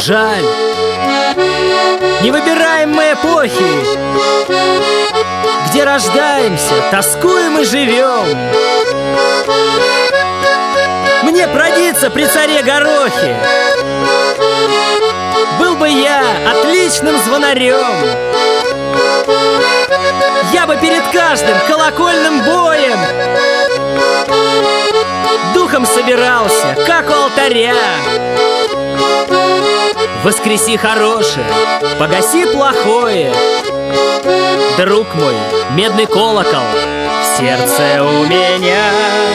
Жаль, не выбираем мы эпохи, где рождаемся, тоскуем и живем. Мне продиться при царе Горохе, был бы я отличным звонарем. Я бы перед каждым колокольным боем духом собирался, как у алтаря. Воскреси хорошее, погаси плохое, друг мой, медный колокол в сердце у меня.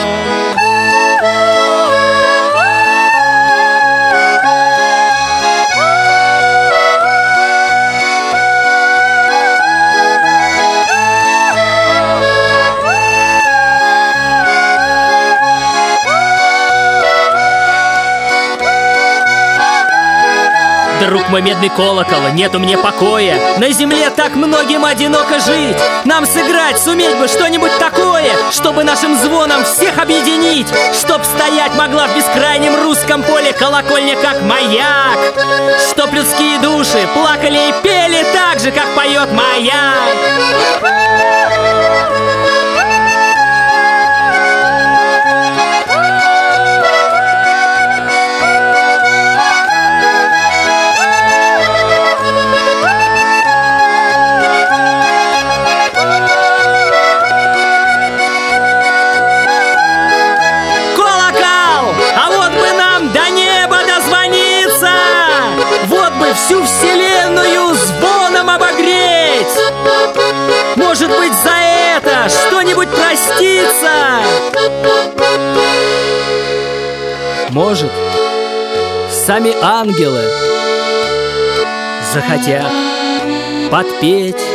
Друг мой, медный колокол, нету мне покоя. На земле так многим одиноко жить. Нам сыграть, суметь бы что-нибудь такое, чтобы нашим звоном всех объединить, чтоб стоять могла в бескрайнем русском поле колокольня, как маяк, чтоб людские души плакали и пели так же, как поет маяк. Всю вселенную звоном обогреть. Может быть, за это что-нибудь простится. Может, сами ангелы захотят подпеть